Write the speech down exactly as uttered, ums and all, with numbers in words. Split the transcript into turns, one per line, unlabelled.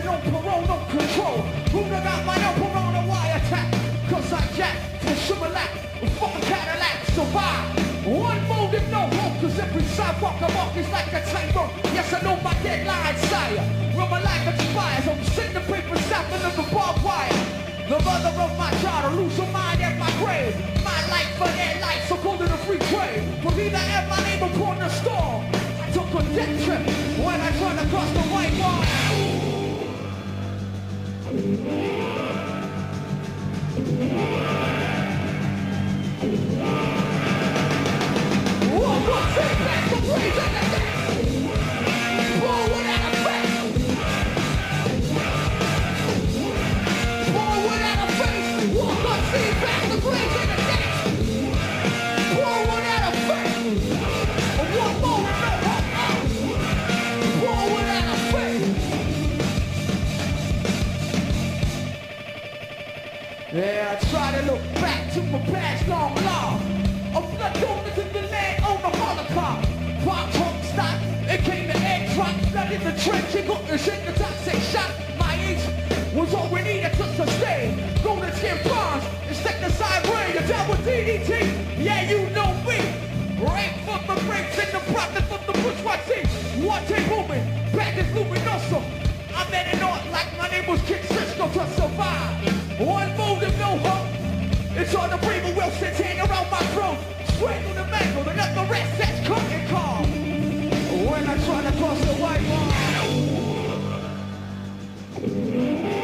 no parole, no control. Who done got my own parole, a wire attack? Cause I jack for Similac, a fucking Cadillac, survive. One move and no hope, cause every sidewalk I walk is like a tightrope. Yes, I know my deadline, sire. When my life expires, I'm sitting the paper stopping of the barbed wire. The mother of my child, to lose her mind at my grave. My life for their life, so go to the free trade. For me to have my name upon the storm. I took a death trip when I tried to cross the white wall. One more thing back to praise and the dance. Forward and a face. Forward and a face. One more thing back to praise and the dance. Forward and a face. One more and no hope. Forward and a face. Yeah, I try to look back to my past long lost. A blood donor to the land on the Holocaust. Pop punk stock, it came to egg drop. Blood in the trench, it got the shit, the toxic shot. My age was all we needed to sustain. Golden skin bronze, insecticide ray, you're down with D D T. Yeah, you know me. Rape for the rapes and the profit for the bourgeoisie. One day moving, back is luminoso. I met it on like my name was Kid Cisco to survive. One move and no hope. It's on the brain of Wilson's hang around my throat. Strangle the mangle and let the rest that's cooking calm. When I try to cross the white wall.